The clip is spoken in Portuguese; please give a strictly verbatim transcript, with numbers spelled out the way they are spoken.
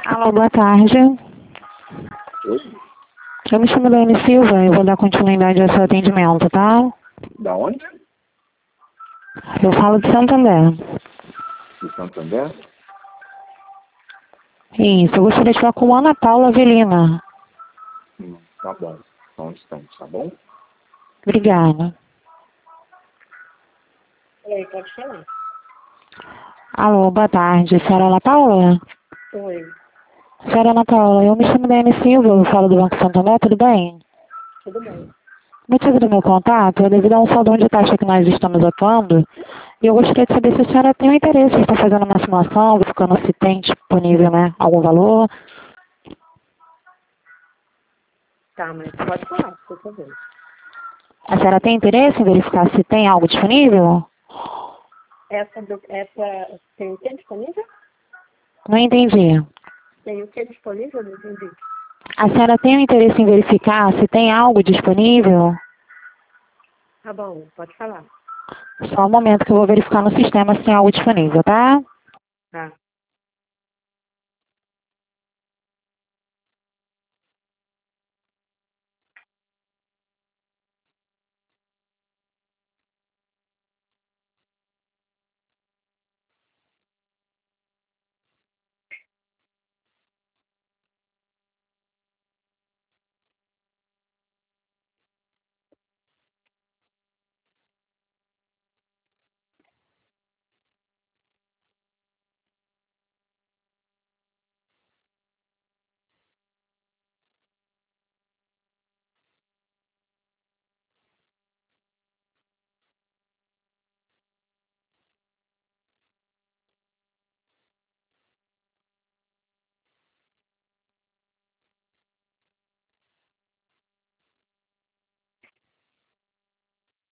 Alô, boa tarde. Oi? Eu me chamo Dani Silva e vou dar continuidade ao seu atendimento, tá? Da onde? Eu falo de Santander. De Santander? Isso, eu gostaria de falar com Ana Paula Avelina. Hum, tá bom. Só um instante, tá bom? Obrigada. E aí, pode falar. Alô, boa tarde. Senhora Ana Paula? Oi, Senhora Ana Paula, eu me chamo Dani Silva, eu falo do Banco Santander, tudo bem? tudo bem. O motivo do meu contato é devido a um saldo de taxa que nós estamos atuando e eu gostaria de saber se a senhora tem o interesse em estar fazendo uma simulação, verificando se tem disponível, né, algum valor. Tá, mas pode falar, por favor. A senhora tem interesse em verificar se tem algo disponível? Essa, do, essa tem o que disponível? Não entendi. Tem o que disponível? Não entendi. A senhora tem o interesse em verificar se tem algo disponível? Tá bom, pode falar. Só um momento que eu vou verificar no sistema se tem algo disponível, tá? Tá.